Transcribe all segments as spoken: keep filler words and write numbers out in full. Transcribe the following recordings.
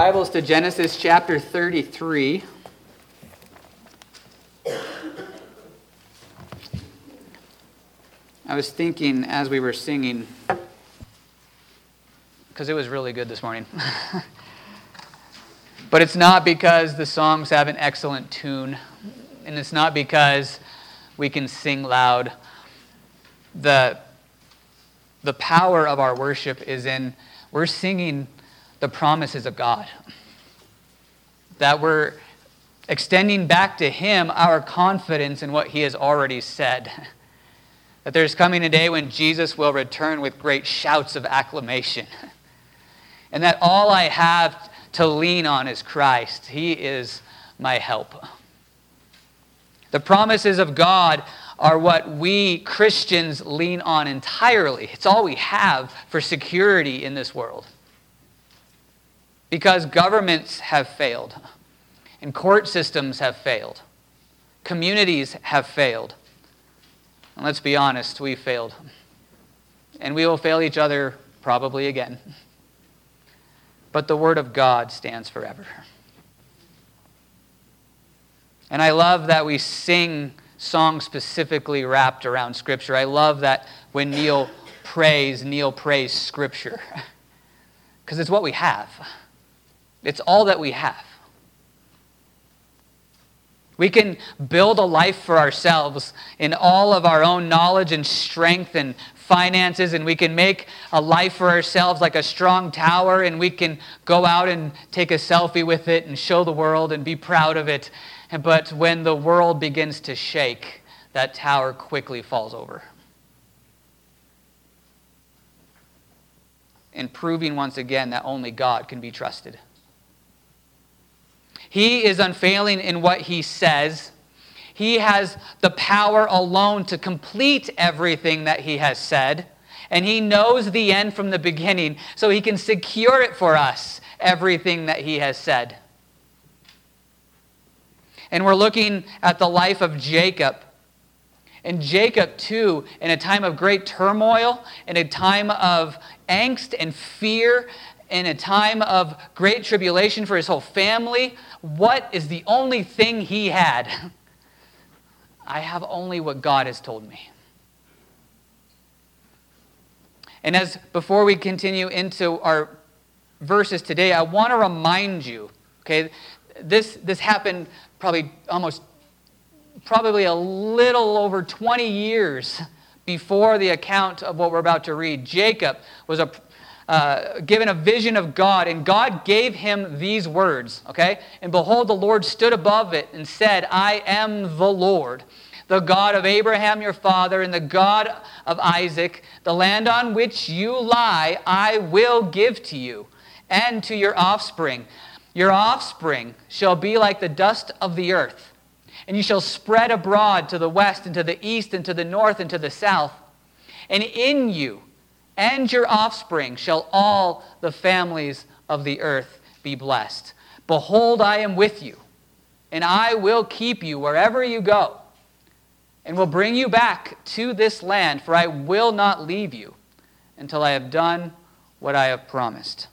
Bibles to Genesis chapter thirty-three. I was thinking as we were singing, because it was really good this morning. But it's not because the songs have an excellent tune, and it's not because we can sing loud. The, the power of our worship is in, we're singing the promises of God. That we're extending back to Him our confidence in what He has already said. That there's coming a day when Jesus will return with great shouts of acclamation. And that all I have to lean on is Christ. He is my help. The promises of God are what we Christians lean on entirely. It's all we have for security in this world. Because governments have failed, and court systems have failed, communities have failed. And let's be honest, we failed. And we will fail each other probably again. But the Word of God stands forever. And I love that we sing songs specifically wrapped around Scripture. I love that when Neil prays, Neil prays Scripture. Because it's what we have. It's all that we have. We can build a life for ourselves in all of our own knowledge and strength and finances, and we can make a life for ourselves like a strong tower, and we can go out and take a selfie with it and show the world and be proud of it. But when the world begins to shake, that tower quickly falls over. And proving once again that only God can be trusted. He is unfailing in what He says. He has the power alone to complete everything that He has said. And He knows the end from the beginning, so He can secure it for us, everything that He has said. And we're looking at the life of Jacob. And Jacob, too, in a time of great turmoil, in a time of angst and fear, in a time of great tribulation for his whole family, what is the only thing he had? I have only what God has told me. And as before we continue into our verses today, I want to remind you, okay, this this happened probably almost, probably a little over twenty years before the account of what we're about to read. Jacob was a Uh, given a vision of God, and God gave him these words, okay? And behold, the Lord stood above it and said, I am the Lord, the God of Abraham your father, and the God of Isaac. The land on which you lie, I will give to you and to your offspring. Your offspring shall be like the dust of the earth, and you shall spread abroad to the west and to the east and to the north and to the south. And in you and your offspring shall all the families of the earth be blessed. Behold, I am with you, and I will keep you wherever you go, and will bring you back to this land, for I will not leave you until I have done what I have promised.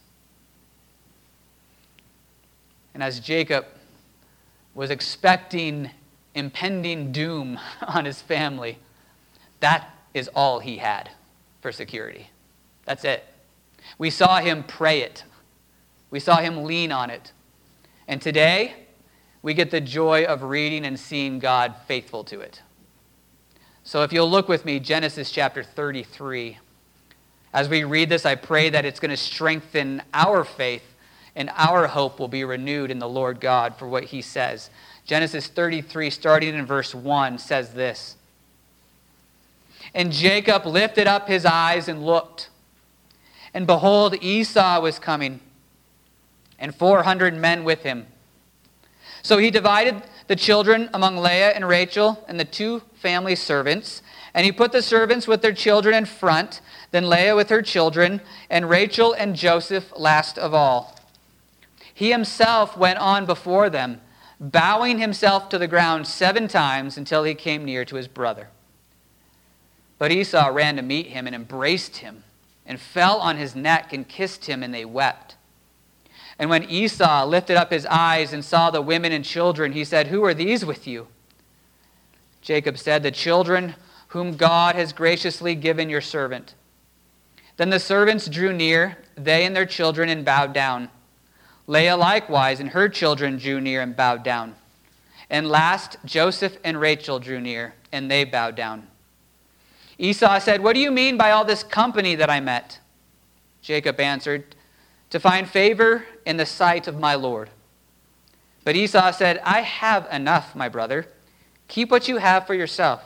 And as Jacob was expecting impending doom on his family, that is all he had for security. That's it. We saw him pray it. We saw him lean on it. And today, we get the joy of reading and seeing God faithful to it. So if you'll look with me, Genesis chapter thirty-three. As we read this, I pray that it's going to strengthen our faith and our hope will be renewed in the Lord God for what He says. Genesis thirty-three, starting in verse one, says this. And Jacob lifted up his eyes and looked, and behold, Esau was coming, and four hundred men with him. So he divided the children among Leah and Rachel and the two family servants, and he put the servants with their children in front, then Leah with her children, and Rachel and Joseph last of all. He himself went on before them, bowing himself to the ground seven times until he came near to his brother. But Esau ran to meet him and embraced him and fell on his neck and kissed him, and they wept. And when Esau lifted up his eyes and saw the women and children, he said, "Who are these with you?" Jacob said, "The children whom God has graciously given your servant." Then the servants drew near, they and their children, and bowed down. Leah likewise and her children drew near and bowed down. And last, Joseph and Rachel drew near, and they bowed down. Esau said, "What do you mean by all this company that I met?" Jacob answered, "To find favor in the sight of my Lord." But Esau said, "I have enough, my brother. Keep what you have for yourself."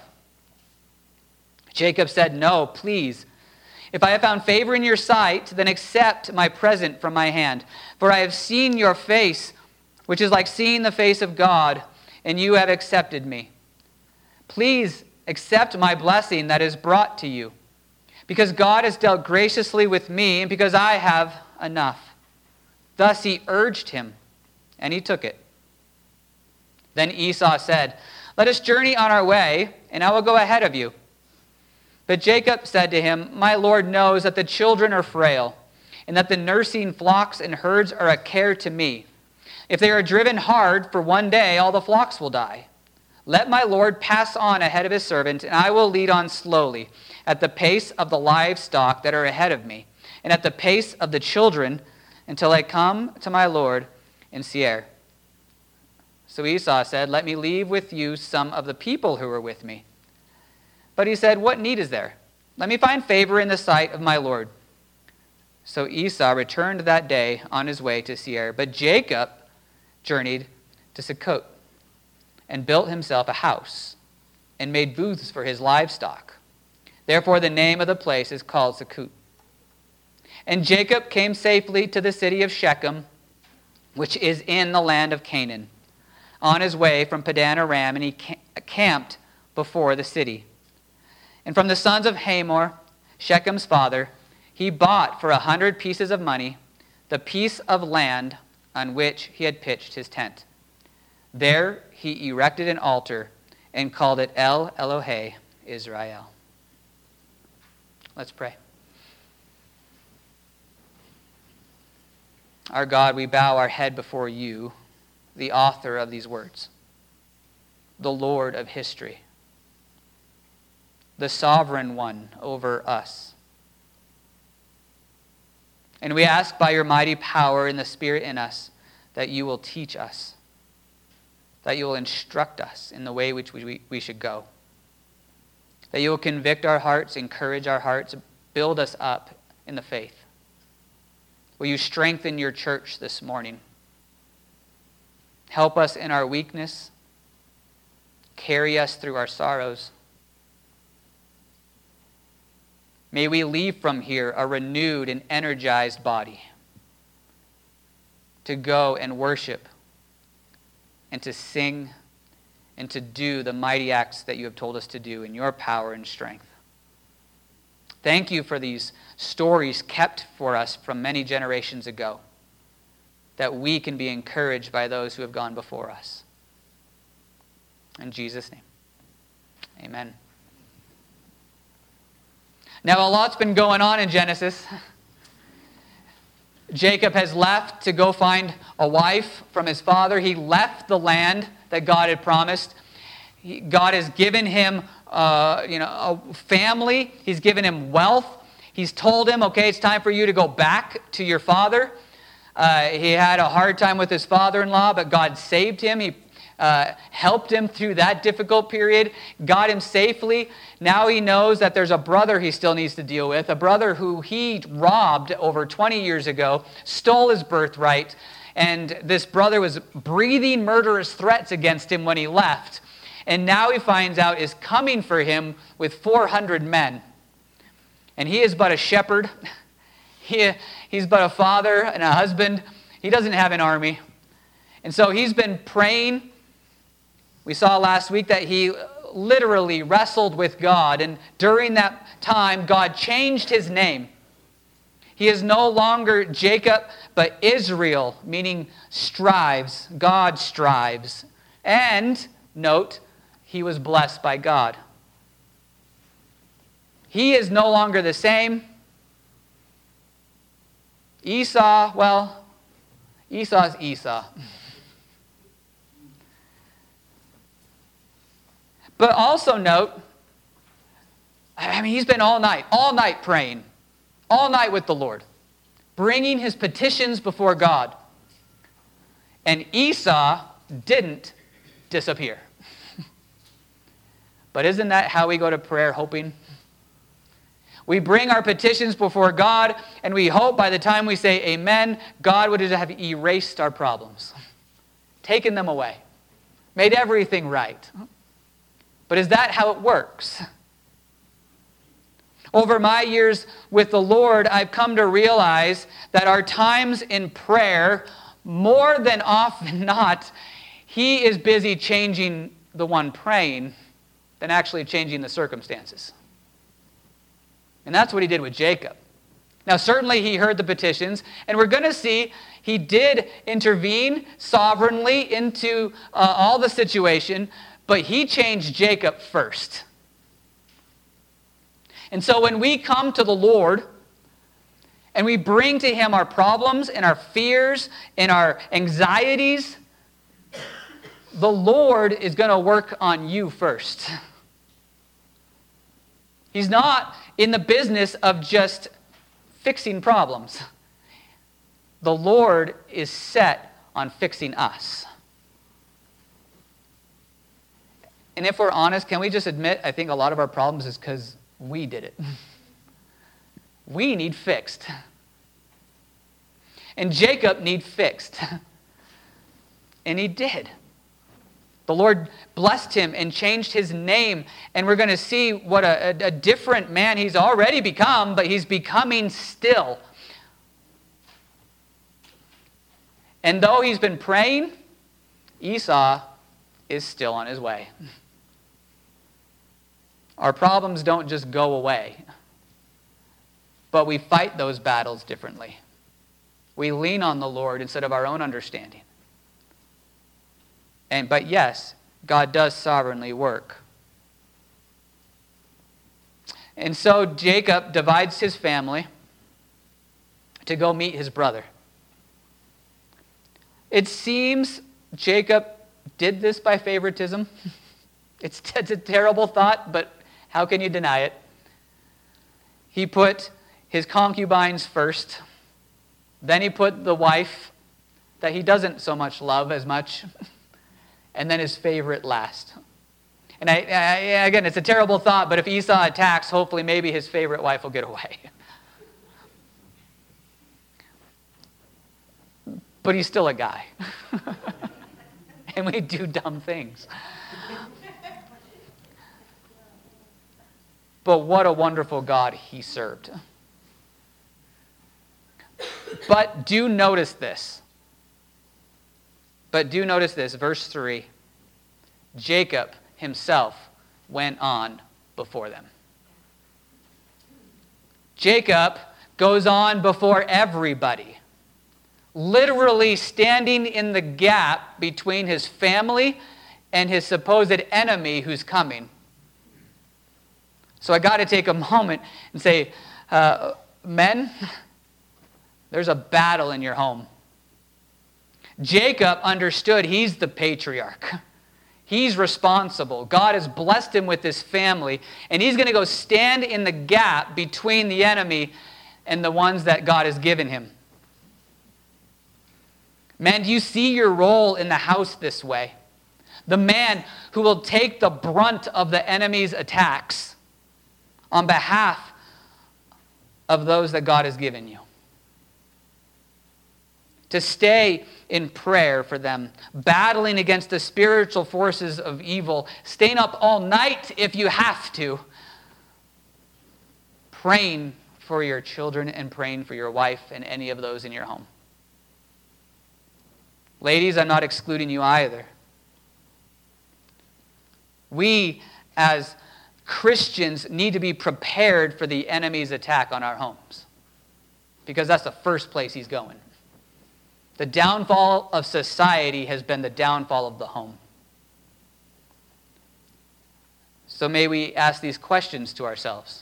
Jacob said, "No, please. If I have found favor in your sight, then accept my present from my hand. For I have seen your face, which is like seeing the face of God, and you have accepted me. Please accept my blessing that is brought to you, because God has dealt graciously with me, and because I have enough." Thus he urged him, and he took it. Then Esau said, "Let us journey on our way, and I will go ahead of you." But Jacob said to him, "My Lord knows that the children are frail, and that the nursing flocks and herds are a care to me. If they are driven hard for one day, all the flocks will die. Let my Lord pass on ahead of his servant, and I will lead on slowly, at the pace of the livestock that are ahead of me, and at the pace of the children, until I come to my Lord in Seir." So Esau said, "Let me leave with you some of the people who are with me." But he said, "What need is there? Let me find favor in the sight of my Lord." So Esau returned that day on his way to Seir, but Jacob journeyed to Sukkot, and built himself a house, and made booths for his livestock. Therefore the name of the place is called Sukkot. And Jacob came safely to the city of Shechem, which is in the land of Canaan, on his way from Padan Aram, and he camped before the city. And from the sons of Hamor, Shechem's father, he bought for a hundred pieces of money the piece of land on which he had pitched his tent. There he erected an altar and called it El Elohe Israel. Let's pray. Our God, we bow our head before you, the author of these words, the Lord of history, the sovereign one over us. And we ask by your mighty power and the Spirit in us that you will teach us, that you will instruct us in the way which we, we should go, that you will convict our hearts, encourage our hearts, build us up in the faith. Will you strengthen your church this morning? Help us in our weakness. Carry us through our sorrows. May we leave from here a renewed and energized body to go and worship and to sing and to do the mighty acts that you have told us to do in your power and strength. Thank you for these stories kept for us from many generations ago, that we can be encouraged by those who have gone before us. In Jesus' name, amen. Now, a lot's been going on in Genesis. Jacob has left to go find a wife from his father. He left the land that God had promised. He, God has given him uh, you know, a family. He's given him wealth. He's told him, okay, it's time for you to go back to your father. Uh, he had a hard time with his father-in-law, but God saved him. He uh, helped him through that difficult period, got him safely. Now he knows that there's a brother he still needs to deal with, a brother who he robbed over twenty years ago, stole his birthright, and this brother was breathing murderous threats against him when he left. And now he finds out is coming for him with four hundred men. And he is but a shepherd. He, he's but a father and a husband. He doesn't have an army. And so he's been praying. We saw last week that he literally wrestled with God. And during that time, God changed his name. He is no longer Jacob, but Israel, meaning strives. God strives. And, note, he was blessed by God. He is no longer the same. Esau, well, Esau's Esau. But also note, I mean, he's been all night, all night praying, all night with the Lord, bringing his petitions before God. And Esau didn't disappear. But isn't that how we go to prayer, hoping? We bring our petitions before God, and we hope by the time we say amen, God would have erased our problems, taken them away, made everything right. But is that how it works? Over my years with the Lord, I've come to realize that our times in prayer, more than often not, He is busy changing the one praying than actually changing the circumstances. And that's what He did with Jacob. Now, certainly He heard the petitions, and we're going to see He did intervene sovereignly into uh, all the situation, but He changed Jacob first. And so when we come to the Lord and we bring to Him our problems and our fears and our anxieties, the Lord is going to work on you first. He's not in the business of just fixing problems. The Lord is set on fixing us. And if we're honest, can we just admit, I think a lot of our problems is because we did it. We need fixed. And Jacob need fixed. And he did. The Lord blessed him and changed his name. And we're going to see what a, a, a different man he's already become, but he's becoming still. And though he's been praying, Esau is still on his way. Our problems don't just go away, but we fight those battles differently. We lean on the Lord instead of our own understanding. And but yes, God does sovereignly work. And so Jacob divides his family to go meet his brother. It seems Jacob did this by favoritism. It's, it's a terrible thought, but how can you deny it? He put his concubines first. Then he put the wife that he doesn't so much love as much. And then his favorite last. And I, I, again, it's a terrible thought, but if Esau attacks, hopefully maybe his favorite wife will get away. But he's still a guy. And we do dumb things. But what a wonderful God he served. But do notice this. But do notice this, verse three. Jacob himself went on before them. Jacob goes on before everybody, literally standing in the gap between his family and his supposed enemy who's coming. So I got to take a moment and say, uh, men, there's a battle in your home. Jacob understood he's the patriarch. He's responsible. God has blessed him with this family, and he's going to go stand in the gap between the enemy and the ones that God has given him. Man, do you see your role in the house this way? The man who will take the brunt of the enemy's attacks on behalf of those that God has given you. To stay in prayer for them, battling against the spiritual forces of evil, staying up all night if you have to, praying for your children and praying for your wife and any of those in your home. Ladies, I'm not excluding you either. We, as Christians, need to be prepared for the enemy's attack on our homes, because that's the first place he's going. The downfall of society has been the downfall of the home. So may we ask these questions to ourselves.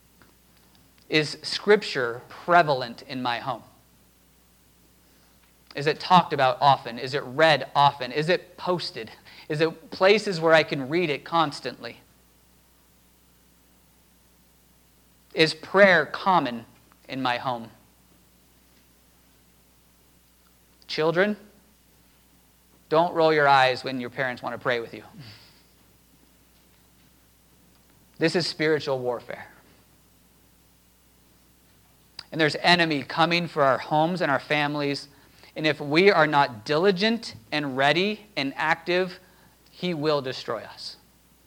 Is Scripture prevalent in my home? Is it talked about often? Is it read often? Is it posted? Is it places where I can read it constantly? Is prayer common in my home? Children, don't roll your eyes when your parents want to pray with you. This is spiritual warfare. And there's enemy coming for our homes and our families. And if we are not diligent and ready and active, he will destroy us.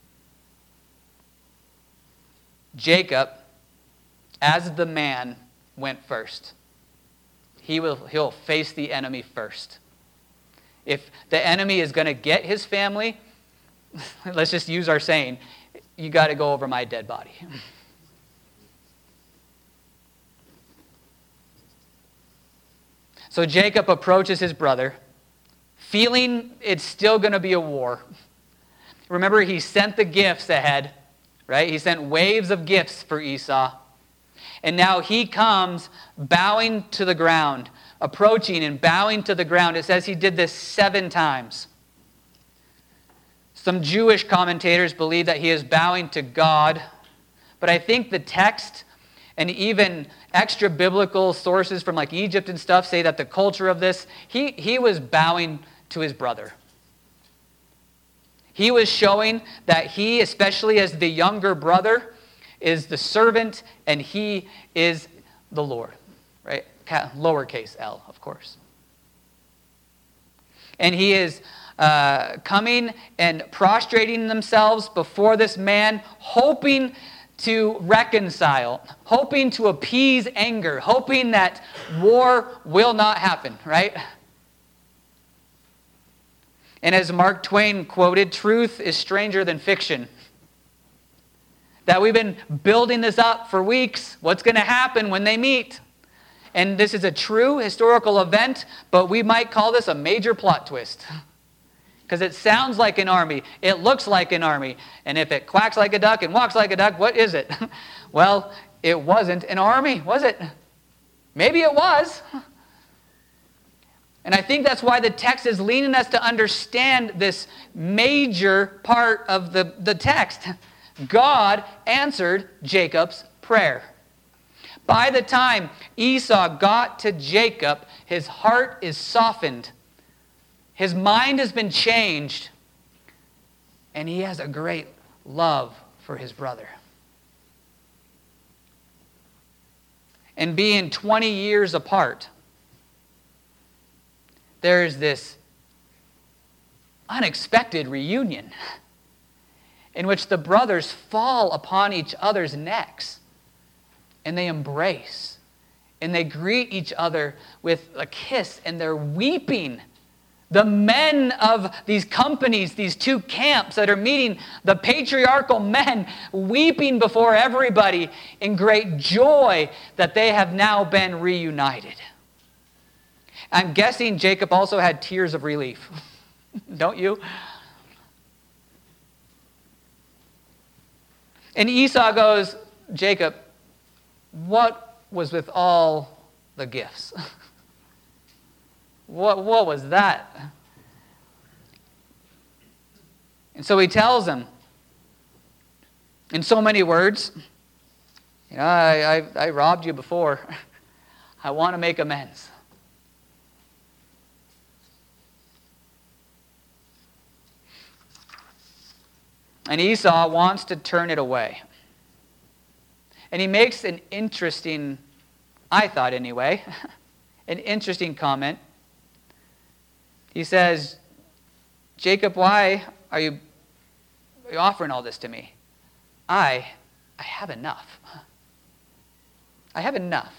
Jacob, as the man, went first. He will, he'll face the enemy first. If the enemy is going to get his family, let's just use our saying, you got to go over my dead body. So Jacob approaches his brother, feeling it's still going to be a war. Remember, he sent the gifts ahead, right? He sent waves of gifts for Esau. And now he comes bowing to the ground, approaching and bowing to the ground. It says he did this seven times. Some Jewish commentators believe that he is bowing to God, but I think the text and even extra biblical sources from like Egypt and stuff say that the culture of this, he, he was bowing to his brother. He was showing that he, especially as the younger brother, is the servant and he is the Lord, right? Lowercase L, of course. And he is uh, coming and prostrating themselves before this man, hoping to reconcile, hoping to appease anger, hoping that war will not happen, right? And as Mark Twain quoted, truth is stranger than fiction. That we've been building this up for weeks. What's going to happen when they meet? And this is a true historical event, but we might call this a major plot twist. Because it sounds like an army. It looks like an army. And if it quacks like a duck and walks like a duck, what is it? Well, it wasn't an army, was it? Maybe it was. And I think that's why the text is leading us to understand this major part of the, the text. God answered Jacob's prayer. By the time Esau got to Jacob, his heart is softened. His mind has been changed. And he has a great love for his brother. And being twenty years apart, there's this unexpected reunion in which the brothers fall upon each other's necks and they embrace and they greet each other with a kiss and they're weeping. The men of these companies, these two camps that are meeting, the patriarchal men weeping before everybody in great joy that they have now been reunited. I'm guessing Jacob also had tears of relief. Don't you? And Esau goes, Jacob, what was with all the gifts? What, what was that? And so he tells him, in so many words, you know, I, I, I robbed you before. I want to make amends. And Esau wants to turn it away. And he makes an interesting, I thought anyway, an interesting comment. He says, Jacob, why are you, are you offering all this to me? I, I have enough. I have enough.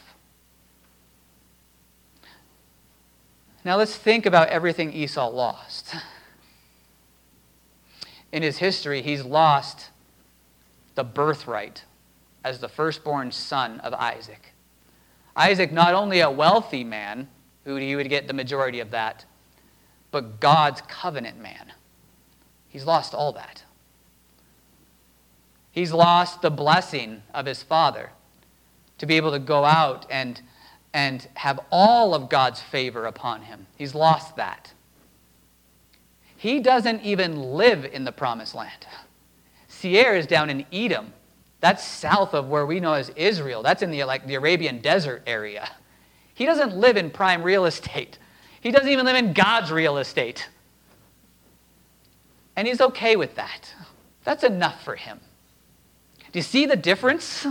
Now let's think about everything Esau lost. In his history, he's lost the birthright as the firstborn son of Isaac. Isaac, not only a wealthy man, who he would get the majority of that, but God's covenant man. He's lost all that. He's lost the blessing of his father to be able to go out and and have all of God's favor upon him. He's lost that. He doesn't even live in the promised land. Seir is down in Edom. That's south of where we know as Israel. That's in the, like, the Arabian desert area. He doesn't live in prime real estate. He doesn't even live in God's real estate. And he's okay with that. That's enough for him. Do you see the difference?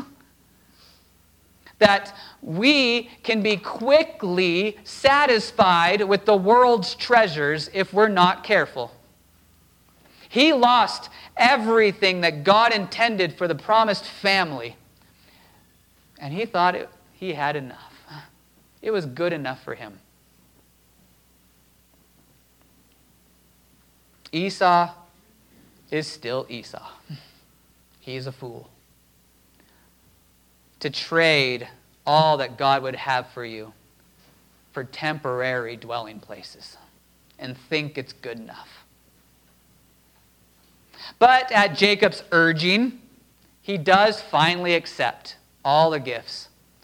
That we can be quickly satisfied with the world's treasures if we're not careful. He lost everything that God intended for the promised family. And he thought it, he had enough. It was good enough for him. Esau is still Esau. He's a fool. To trade all that God would have for you for temporary dwelling places and think it's good enough. But at Jacob's urging, he does finally accept all the gifts.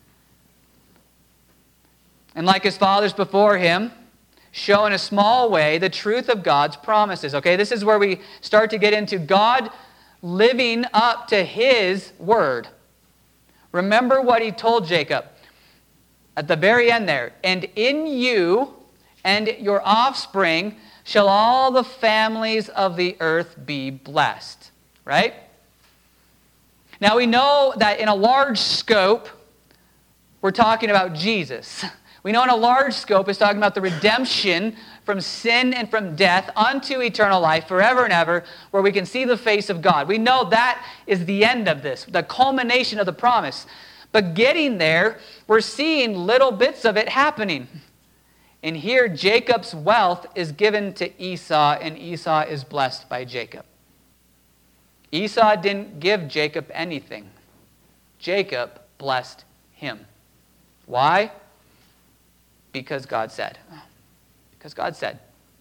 And like his fathers before him, show in a small way the truth of God's promises. Okay, this is where we start to get into God living up to his word. Remember what he told Jacob at the very end there. And in you and your offspring shall all the families of the earth be blessed. Right? Now we know that in a large scope, we're talking about Jesus. We know in a large scope it's talking about the redemption from sin and from death unto eternal life forever and ever, where we can see the face of God. We know that is the end of this, the culmination of the promise. But getting there, we're seeing little bits of it happening. And here Jacob's wealth is given to Esau, and Esau is blessed by Jacob. Esau didn't give Jacob anything. Jacob blessed him. Why? Because God said. Because God said.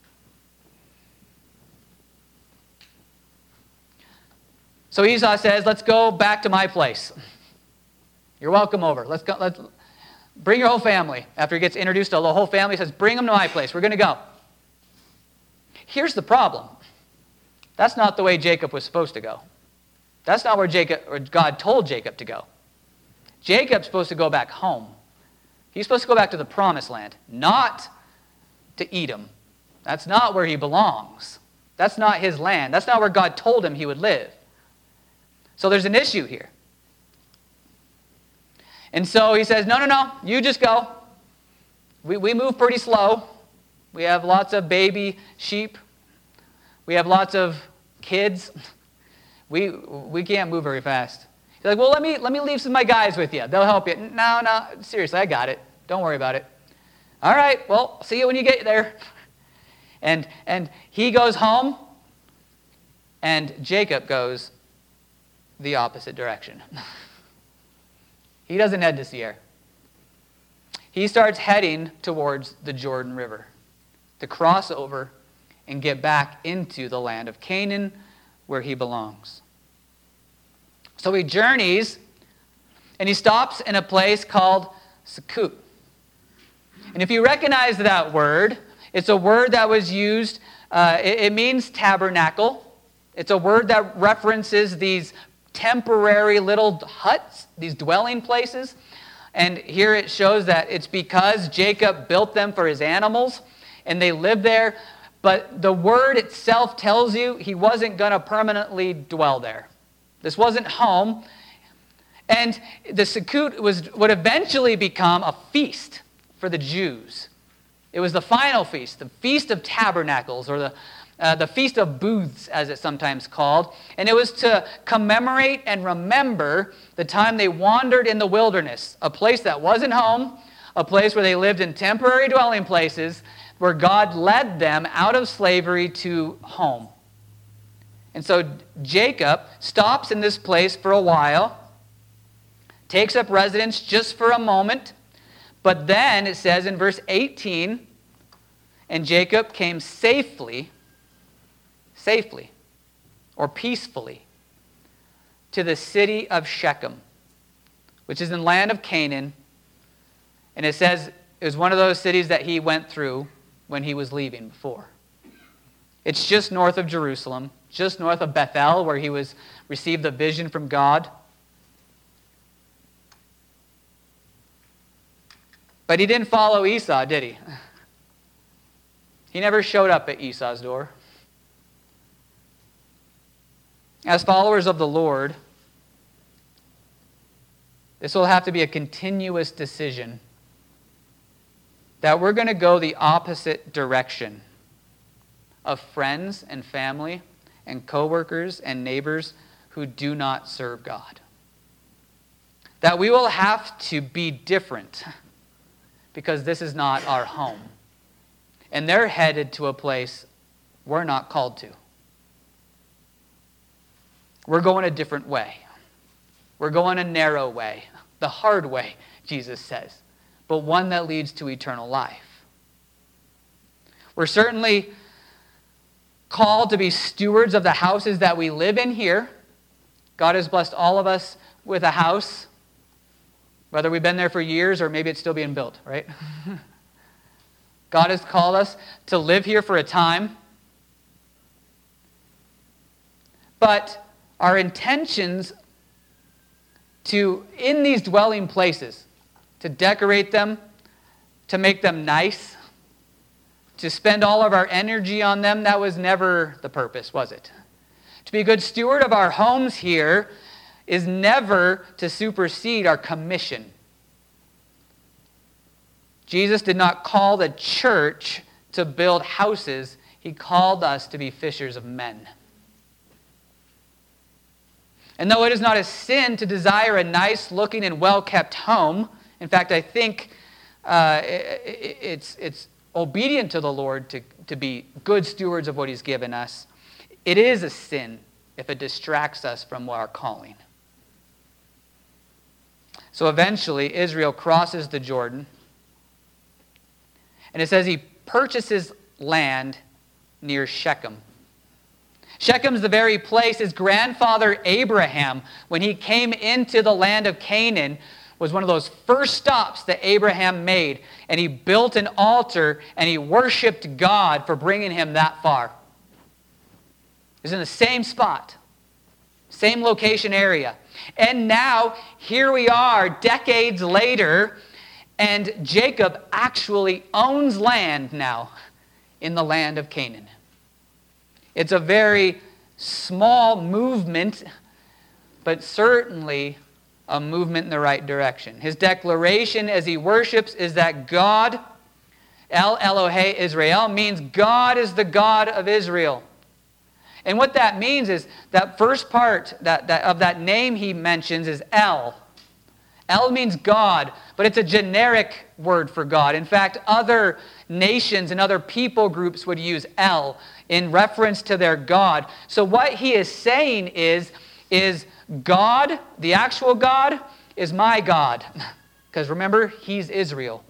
So Esau says, let's go back to my place. You're welcome over. Let's go. Let's bring your whole family. After he gets introduced to the whole family, he says, bring them to my place. We're going to go. Here's the problem. That's not the way Jacob was supposed to go. That's not where Jacob or God told Jacob to go. Jacob's supposed to go back home. He's supposed to go back to the promised land, not to Edom. That's not where he belongs. That's not his land. That's not where God told him he would live. So there's an issue here. And so he says, no, no, no, you just go. We, we move pretty slow. We have lots of baby sheep. We have lots of kids. We, we can't move very fast. He's like, well, let me, let me leave some of my guys with you. They'll help you. No, no, seriously, I got it. Don't worry about it. All right, well, see you when you get there. And, and he goes home, and Jacob goes the opposite direction. He doesn't head to Seir. He starts heading towards the Jordan River to cross over and get back into the land of Canaan where he belongs. So he journeys, and he stops in a place called Sukkot. And if you recognize that word, it's a word that was used, uh, it, it means tabernacle. It's a word that references these temporary little huts, these dwelling places. And here it shows that it's because Jacob built them for his animals, and they lived there. But the word itself tells you he wasn't going to permanently dwell there. This wasn't home. And the Sukkot was, would eventually become a feast for the Jews. It was the final feast, the Feast of Tabernacles, or the, uh, the Feast of Booths, as it's sometimes called. And it was to commemorate and remember the time they wandered in the wilderness, a place that wasn't home, a place where they lived in temporary dwelling places, where God led them out of slavery to home. And so Jacob stops in this place for a while, takes up residence just for a moment, but then it says in verse eighteen, and Jacob came safely, safely, or peacefully, to the city of Shechem, which is in the land of Canaan, And it says it was one of those cities that he went through when he was leaving before. It's just north of Jerusalem, just north of Bethel, where he was received the vision from God. But he didn't follow Esau, did he? He never showed up at Esau's door. As followers of the Lord, this will have to be a continuous decision that we're going to go the opposite direction of friends and family and coworkers and neighbors who do not serve God. That we will have to be different because this is not our home. And they're headed to a place we're not called to. We're going a different way. We're going a narrow way, the hard way, Jesus says, but one that leads to eternal life. We're certainly called to be stewards of the houses that we live in here. God has blessed all of us with a house, whether we've been there for years or maybe it's still being built, right? God has called us to live here for a time. But our intentions to, in these dwelling places, to decorate them, to make them nice, to spend all of our energy on them, that was never the purpose, was it? To be a good steward of our homes here is never to supersede our commission. Jesus did not call the church to build houses. He called us to be fishers of men. And though it is not a sin to desire a nice-looking and well-kept home, in fact, I think uh, it, it's, it's obedient to the Lord to, to be good stewards of what He's given us, it is a sin if it distracts us from our calling. So eventually, Israel crosses the Jordan, and it says he purchases land near Shechem. Shechem's the very place his grandfather Abraham, when he came into the land of Canaan, was one of those first stops that Abraham made. And he built an altar and he worshiped God for bringing him that far. It was in the same spot, same location area. And now, here we are, decades later, and Jacob actually owns land now in the land of Canaan. It's a very small movement, but certainly a movement in the right direction. His declaration as he worships is that God, El Elohe Israel, means God is the God of Israel. And what that means is that first part that, that of that name he mentions is El. El means God, but it's a generic word for God. In fact, other nations and other people groups would use El in reference to their God. So what he is saying is, is God, the actual God, is my God. Because remember, he's Israel.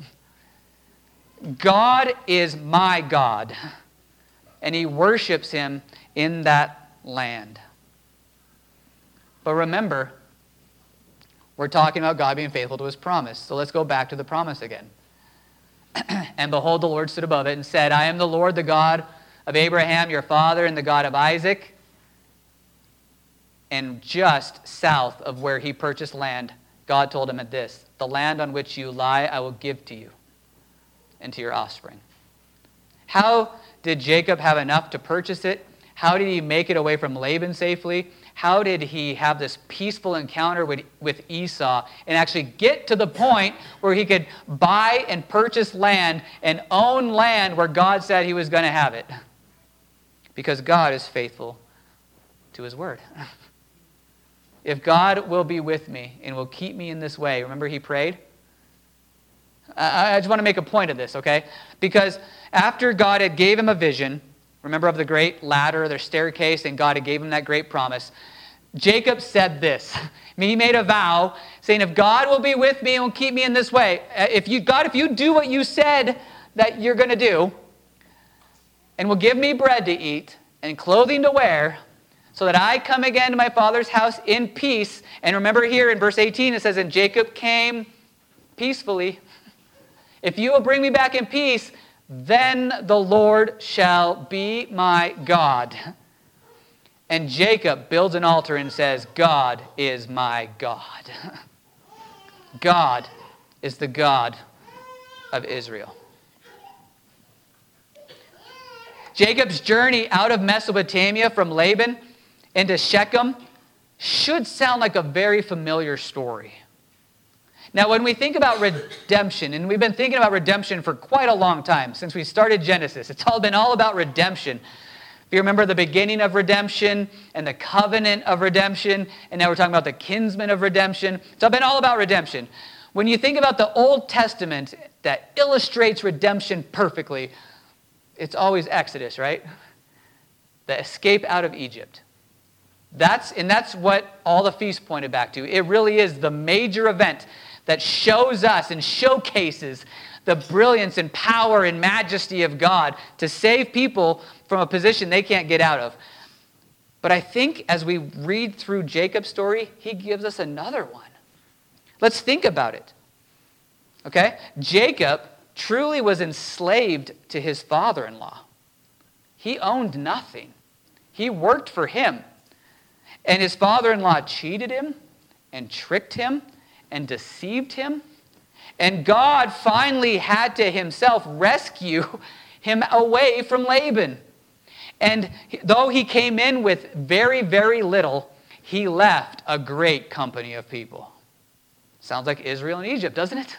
God is my God. And he worships him in that land. But remember, we're talking about God being faithful to his promise. So let's go back to the promise again. And behold, the Lord stood above it and said, I am the Lord, the God of Abraham, your father, and the God of Isaac. And just south of where he purchased land, God told him at this, the land on which you lie, I will give to you and to your offspring. How did Jacob have enough to purchase it? How did he make it away from Laban safely? How did he have this peaceful encounter with, with Esau and actually get to the point where he could buy and purchase land and own land where God said he was going to have it? Because God is faithful to his word. If God will be with me and will keep me in this way, remember he prayed? I, I just want to make a point of this, okay? Because after God had gave him a vision, remember of the great ladder, their staircase, and God had gave him that great promise. Jacob said this. I mean, he made a vow saying, if God will be with me and will keep me in this way, if you, God, if you do what you said that you're going to do, and will give me bread to eat and clothing to wear, so that I come again to my father's house in peace. And remember here in verse eighteen, it says, and Jacob came peacefully If you will bring me back in peace, then the Lord shall be my God. And Jacob builds an altar and says, God is my God. God is the God of Israel. Jacob's journey out of Mesopotamia from Laban into Shechem should sound like a very familiar story. Now, when we think about redemption, and we've been thinking about redemption for quite a long time, since we started Genesis, it's all been all about redemption. If you remember the beginning of redemption and the covenant of redemption, and now we're talking about the kinsman of redemption, it's all been all about redemption. When you think about the Old Testament that illustrates redemption perfectly, it's always Exodus, right? The escape out of Egypt. That's, and that's what all the feasts pointed back to. It really is the major event that shows us and showcases the brilliance and power and majesty of God to save people from a position they can't get out of. But I think as we read through Jacob's story, he gives us another one. Let's think about it. Okay? Jacob truly was enslaved to his father-in-law. He owned nothing. He worked for him. And his father-in-law cheated him and tricked him and deceived him. And God finally had to himself rescue him away from Laban. And though he came in with very, very little, he left a great company of people. Sounds like Israel and Egypt, doesn't it?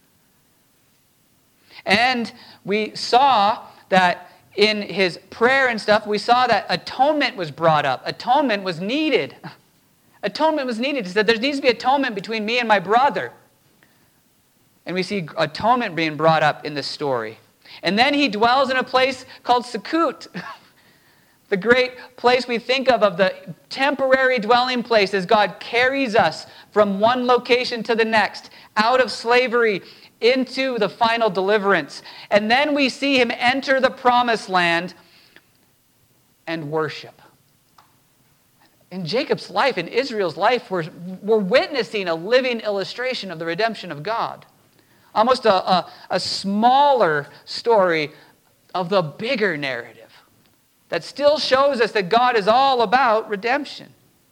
And we saw that in his prayer and stuff, we saw that atonement was brought up. Atonement was needed. Atonement was needed. He said, there needs to be atonement between me and my brother. And we see atonement being brought up in this story. And then he dwells in a place called Sukkot. The great place we think of, of the temporary dwelling place as God carries us from one location to the next, out of slavery into the final deliverance. And then we see him enter the promised land and worship. In Jacob's life, in Israel's life, we're, we're witnessing a living illustration of the redemption of God. Almost a, a, a smaller story of the bigger narrative that still shows us that God is all about redemption.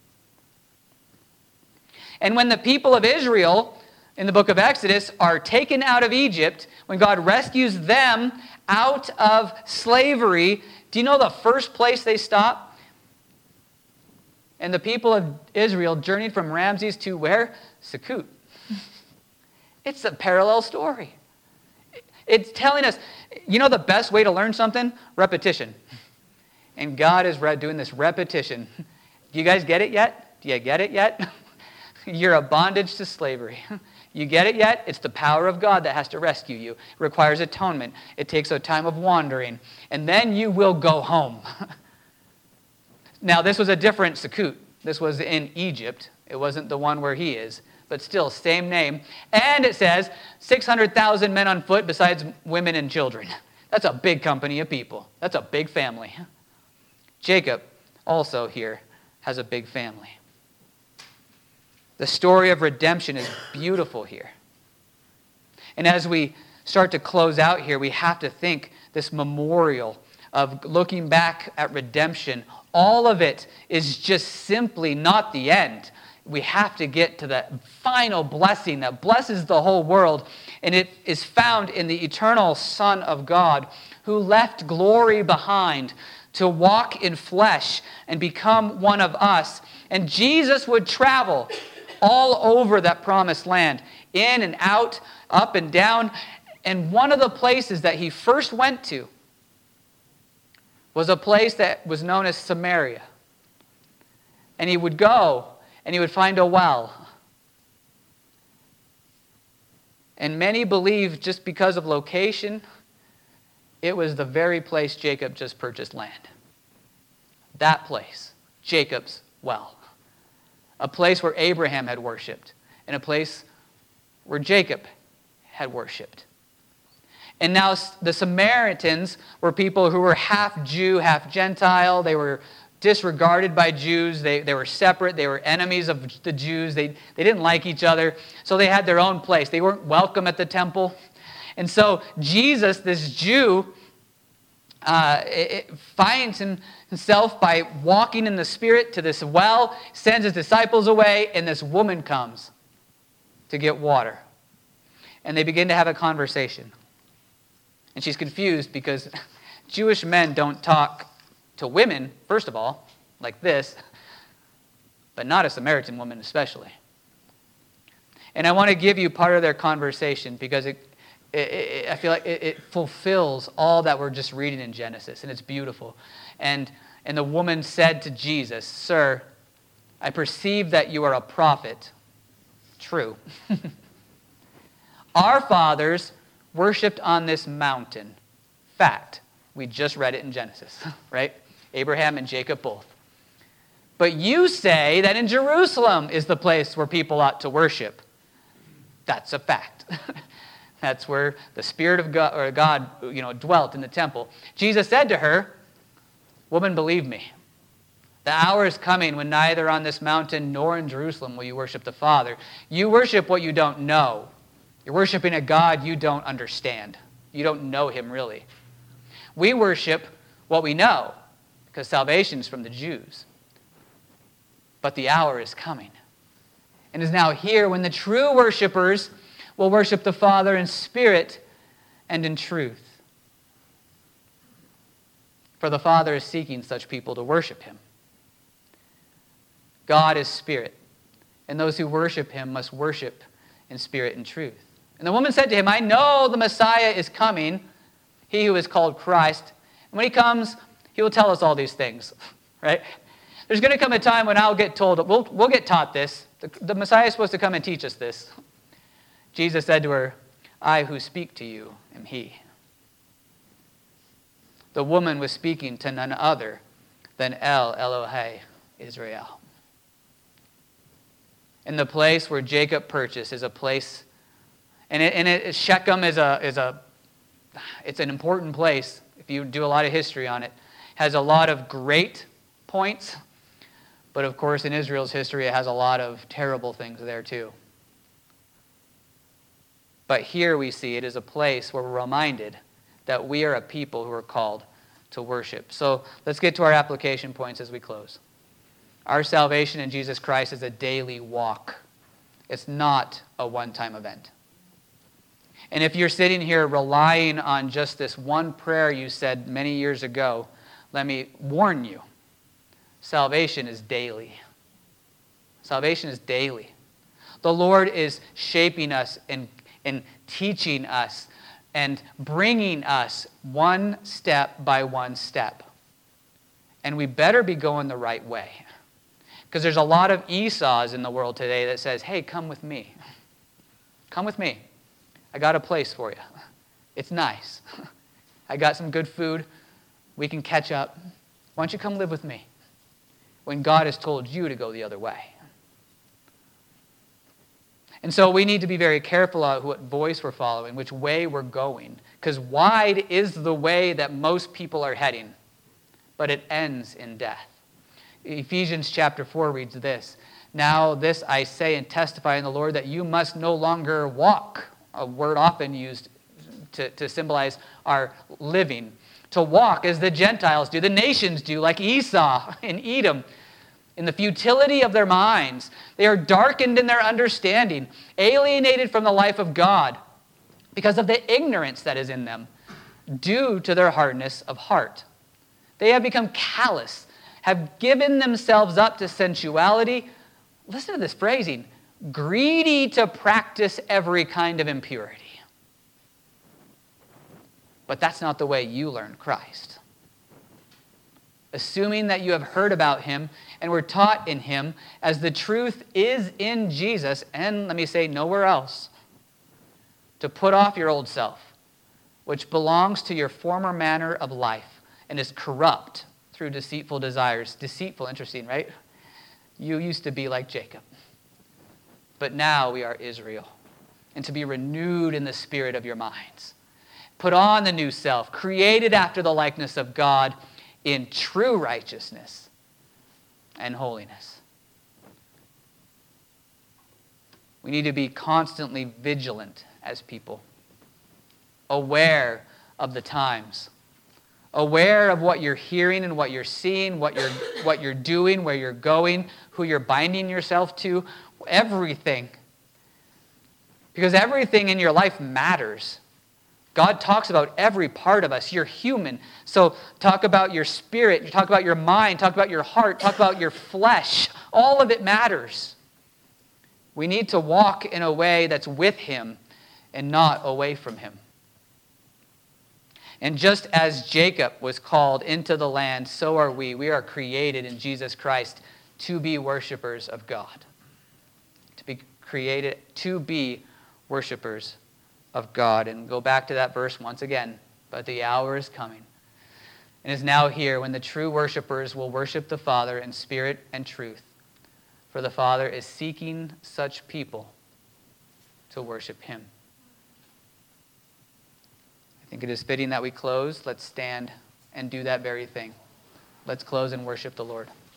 And when the people of Israel in the book of Exodus are taken out of Egypt, when God rescues them out of slavery, do you know the first place they stop? And the people of Israel journeyed from Ramses to where? Sukkot. It's a parallel story. It's telling us, you know the best way to learn something? Repetition. And God is doing this repetition. Do you guys get it yet? Do you get it yet? You're a bondage to slavery. You get it yet? It's the power of God that has to rescue you. It requires atonement. It takes a time of wandering. And then you will go home. Now, this was a different Sukkot. This was in Egypt. It wasn't the one where he is. But still, same name. And it says six hundred thousand men on foot besides women and children. That's a big company of people. That's a big family. Jacob also here has a big family. The story of redemption is beautiful here. And as we start to close out here, we have to think this memorial of looking back at redemption. All of it is just simply not the end. We have to get to that final blessing that blesses the whole world. And it is found in the eternal Son of God who left glory behind to walk in flesh and become one of us. And Jesus would travel all over that promised land, in and out, up and down. And one of the places that he first went to was a place that was known as Samaria. And he would go and he would find a well. And many believe just because of location, it was the very place Jacob just purchased land. That place, Jacob's well. A place where Abraham had worshipped, and a place where Jacob had worshipped. And now the Samaritans were people who were half Jew, half Gentile. They were disregarded by Jews. They, they were separate. They were enemies of the Jews. They, they didn't like each other. So they had their own place. They weren't welcome at the temple. And so Jesus, this Jew, uh, it, it finds him, himself by walking in the Spirit to this well, sends his disciples away, and this woman comes to get water. And they begin to have a conversation. And she's confused because Jewish men don't talk to women, first of all, like this, but not a Samaritan woman especially. And I want to give you part of their conversation because it, it, it, I feel like it, it fulfills all that we're just reading in Genesis, and it's beautiful. And, and the woman said to Jesus, "Sir, I perceive that you are a prophet." True. "Our fathers worshipped on this mountain." Fact. We just read it in Genesis, right? Abraham and Jacob both. "But you say that in Jerusalem is the place where people ought to worship." That's a fact. That's where the Spirit of God, or God, you know, dwelt in the temple. Jesus said to her, "Woman, believe me, the hour is coming when neither on this mountain nor in Jerusalem will you worship the Father. You worship what you don't know. You're worshiping a God you don't understand. You don't know him really. We worship what we know because salvation is from the Jews. But the hour is coming and is now here when the true worshipers will worship the Father in spirit and in truth. For the Father is seeking such people to worship him. God is spirit, and those who worship him must worship in spirit and truth." And the woman said to him, "I know the Messiah is coming, he who is called Christ. And when he comes, he will tell us all these things." Right? There's going to come a time when I'll get told, we'll, we'll get taught this. The, the Messiah is supposed to come and teach us this. Jesus said to her, "I who speak to you am he." The woman was speaking to none other than El Elohe Israel. And the place where Jacob purchased is a place, and, it, and it, Shechem is a, is a, it's an important place. If you do a lot of history on it, has a lot of great points, but of course in Israel's history it has a lot of terrible things there too. But here we see it is a place where we're reminded that we are a people who are called to worship. So let's get to our application points as we close. Our salvation in Jesus Christ is a daily walk. It's not a one-time event. And if you're sitting here relying on just this one prayer you said many years ago, let me warn you, salvation is daily. Salvation is daily. The Lord is shaping us and, and teaching us and bringing us one step by one step. And we better be going the right way. Because there's a lot of Esau's in the world today that says, "Hey, come with me. Come with me. I got a place for you. It's nice. I got some good food. We can catch up. Why don't you come live with me?" When God has told you to go the other way. And so we need to be very careful about what voice we're following, which way we're going. Because wide is the way that most people are heading, but it ends in death. Ephesians chapter four reads this, "Now this I say and testify in the Lord that you must no longer walk," a word often used to, to symbolize our living. To walk as the Gentiles do, the nations do, like Esau in Edom, in the futility of their minds. They are darkened in their understanding, alienated from the life of God because of the ignorance that is in them, due to their hardness of heart. They have become callous, have given themselves up to sensuality. Listen to this phrasing, greedy to practice every kind of impurity. But that's not the way you learn Christ. Assuming that you have heard about him and were taught in him, as the truth is in Jesus, and let me say nowhere else, to put off your old self, which belongs to your former manner of life and is corrupt through deceitful desires. Deceitful, interesting, right? You used to be like Jacob, but now we are Israel. And to be renewed in the spirit of your minds. Put on the new self, created after the likeness of God in true righteousness and holiness. We need to be constantly vigilant as people. aware of the times, aware of what you're hearing and what you're seeing, what you're, what you're doing, where you're going, who you're binding yourself to, everything. Because everything in your life matters. God talks about every part of us. You're human. So talk about your spirit, talk about your mind, talk about your heart, talk about your flesh. All of it matters. We need to walk in a way that's with him and not away from him. And just as Jacob was called into the land, so are we. We are created in Jesus Christ to be worshipers of God. To be created to be worshipers of God. And go back to that verse once again. But the hour is coming and is now here when the true worshipers will worship the Father in spirit and truth. For the Father is seeking such people to worship him. I think it is fitting that we close. Let's stand and do that very thing. Let's close and worship the Lord.